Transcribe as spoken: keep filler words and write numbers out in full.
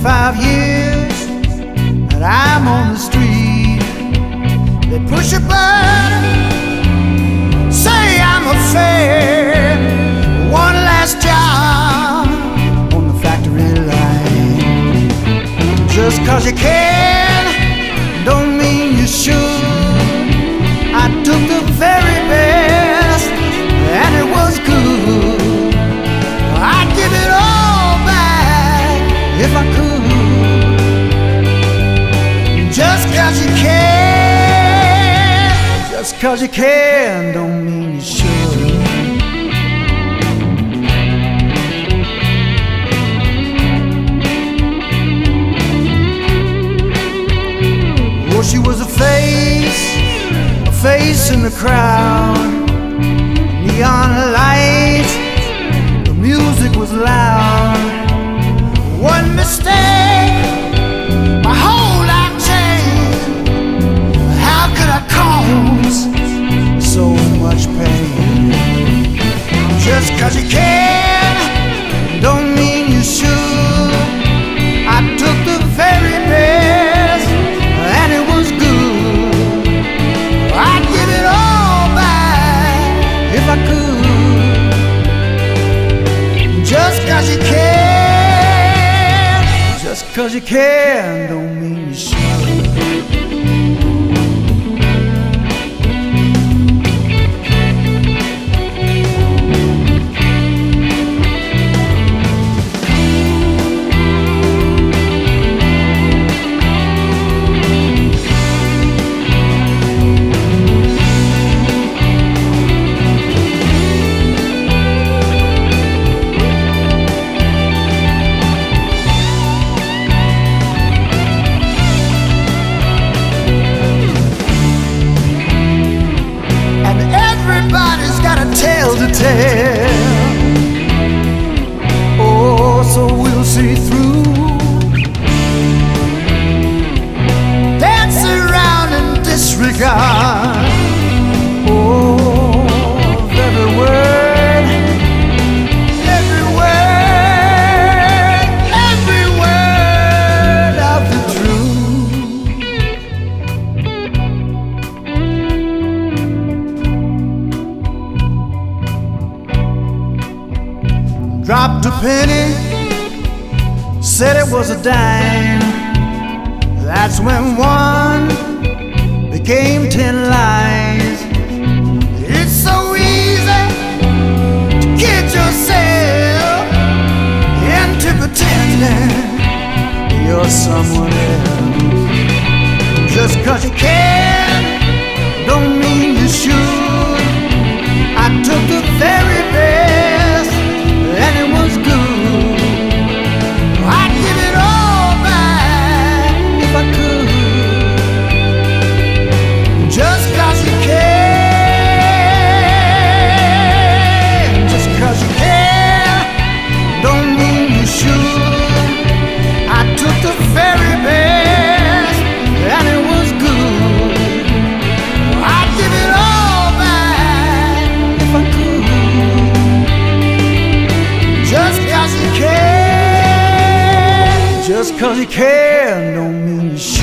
twenty-five years that I'm on the street. They push a button, say I'm a fair. One last job on the factory line. Just cause you can don't mean you should. I took the very best and it was good. I'd give it all back if I could. Just cause you can, just cause you can don't mean you should. Oh, she was a face, a face in the crowd. Neon lights, the music was loud. One mistake, my whole life changed. How could I cause so much pain? Just cause you can don't mean you should. I took the very best and it was good. I'd give it all back if I could. Just cause you can, just cause you can don't mean you should. Everybody's got a tale to tell. Oh, so we'll see through. Dance around and disregard. Oh, every word, every word, every word of the truth. Dropped a penny, said it was a dime. That's when one became ten lies. It's so easy to kid yourself into pretending you're someone else. Just cause you can don't mean you should. I took the very best and it was good. I'd give it all back if I could. Just cause you can, just cause you can don't mean you should. I took the very best and it was good. I'd give it all back if I could. Just cause you can, just cause you can don't mean you should.